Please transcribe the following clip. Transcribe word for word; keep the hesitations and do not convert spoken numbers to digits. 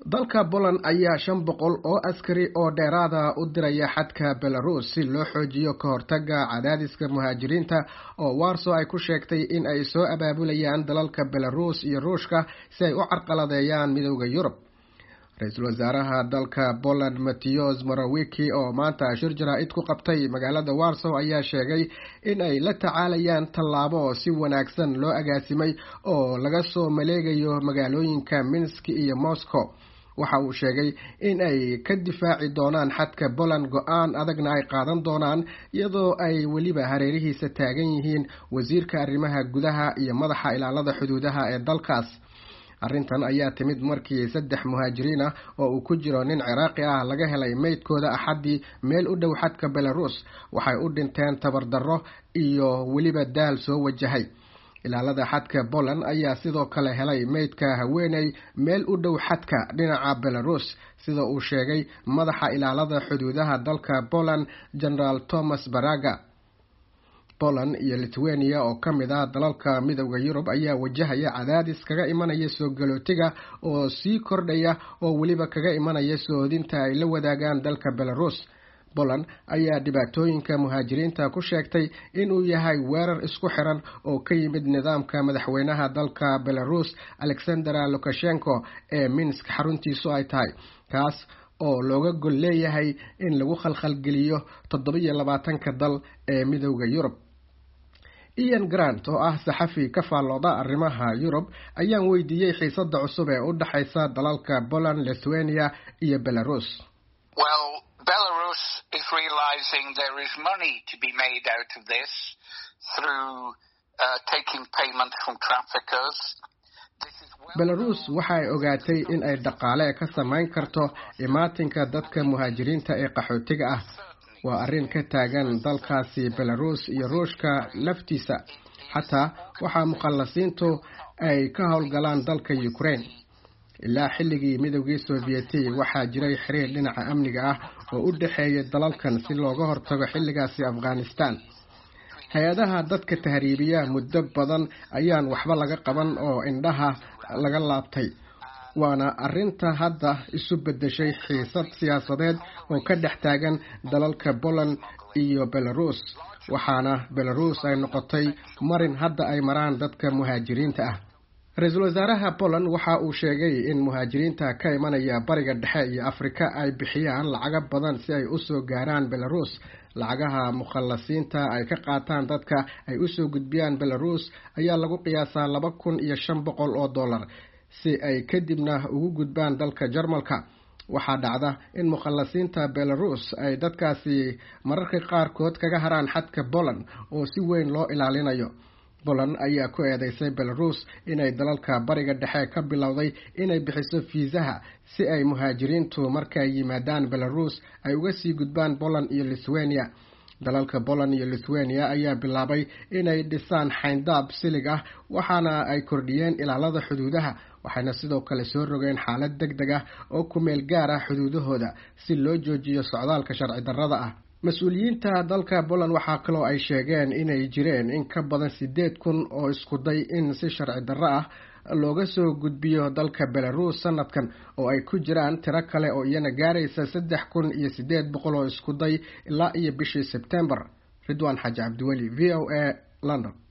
dalka Poland ayaa shan boqol oo askari oo dheeraada u diraya xadka Belarus si loo xoojiyo ka hortagga cadaadiska muhaajiriinta oo Warsaw ay ku sheegtay in ay soo abaabulayaan dalalka Belarus iyo Ruushka si ay u carqaladeeyaan midowga Yurub. Ra'iisul wasaaraha dalka Poland Mateusz Morawiecki oo maanta shir jaraa'id ku qabtay magaalada Warsaw ayaa sheegay in ay la tacaalayaan tallaabo si wanaagsan loo agaasimay oo laga soo maleegayo magaalooyinka Minsk iyo Moscow. waxa uu sheegay in ay ka difaaci doonaan xadka Poland go'aan adagna ay qaadan doonaan iyadoo ay weliba hareerihiisa taagan yihiin wasiirka arrimaha gudaha iyo madaxa ilaalada xuduudaha ee dalkaas. arrintan ayaa timid markii saddex muhaajiriin ah oo uu ku jiro nin Ciraaqi ah laga helay meydkooda Axadii meel u dhow xadka Belarus. waxay u dhinteen tabardarro iyo weliba daal soo wajahay. ilaalada xadka Poland ayaa sidoo kale helay meydka haweeney meel u dhow xadka dhinaca Belarus sida uu sheegay madaxa ilaalada xuduudaha dalka Poland General Thomas Baraga. Poland iyo Lithuania oo ka mid ah dalalka midowga Yurub ayaa wajahaya cadaadis kaga imanaya soo galootiga oo sii kordhaya oo weliba kaga imanaya soodinta ay la wadaagaan dalka Belarus. Poland ayaa dhibaatooyinka muhaajiriinta ku sheegtay inuu yahay weerar isku xiran oo ka yimid nidaamka madaxweynaha dalka Belarus Alexander Lukashenko ee Minsk xaruntiisu ay tahay, kaas oo looga gol leeyahay in lagu khalkhalgeliyo toddoba iyo labaatanka dal ee midowga Yurub. Ian Grant oo ah saxafi ka faallooda arrimaha Yurub ayaan weydiiyey xiisadda cusub ee u dhaxaysa dalalka Poland, Lithuania iyo Belarus. Well, Belarus is realizing there is money to be made out of this through uh, taking payment from traffickers. Belarus waxay ogaatay in ay dhaqaale ka samayn karto imaatinka dadka muhaajiriinta ee qaxootiga ah. waa arrin ka taagan dalkaasi Belarus iyo Ruushka laftiisa. xataa waxa mukhallasiintu ay ka howlgalaan dalka Ukraine. ilaa xilligii midowgii Sovieti waxaa jiray xiriir dhinaca amniga ah oo u dhaxeeya dalalkan si looga hortago xilligaasi Afghanistan. hay-adaha dadka tahriibiya muddo badan ayaan waxba laga qaban oo indhaha laga laabtay. waana arrinta hadda isu bedeshay xiisad siyaasadeed oo ka dhex taagan dalalka Poland iyo Belarus, waxaana Belarus ay noqotay marin hadda ay maraan dadka muhaajiriinta ah. Ra'iisul wasaaraha Poland waxa uu sheegay in muhaajiriinta ka imanaya bariga dhexe iyo Afrika ay bixiyaan lacag badan si ay u soo gaaraan Belarus. lacagaha mukhallasiinta ay ka qaataan dadka ay u soo gudbiyaan Belarus ayaa lagu qiyaasaa laba kun iyo shan boqol oo dollar si ay kadibna ugu gudbaan dalka Jarmalka. waxaa dhacda in mukhallasiinta Belarus ay dadkaasi mararka qaarkood kaga haraan xadka Poland oo si weyn loo ilaalinayo. Poland ayaa ku eedeysay Belarus inay dalalka bariga dhexe ka bilowday inay bixiso fiisaha si ay muhaajiriintu markay yimaadaan Belarus ay uga sii gudbaan Poland iyo Lithuania. dalalka Poland iyo Lithuania ayaa bilaabay inay dhisaan xayndaab silig ah, waxaana ay kordhiyeen ilaalada xuduudaha. waxayna sidoo kale soo rogeen xaalad degdeg ah oo ku meel gaar ah xuduudahooda si loo joojiyo socdaalka sharci darrada ah. mas-uuliyiinta dalka Poland waxaa kaloo ay sheegeen inay jireen in ka badan sideed kun oo isku day in si sharci darro ah looga soo gudbiyo dalka Belarus sanadkan, oo ay ku jiraan tiro kale oo iyana gaaraysa saddex kun iyo sideed boqol oo isku day ilaa iyo bishii Sebtembar. Ridwaan Xaaji Cabdiweli, V O A, London.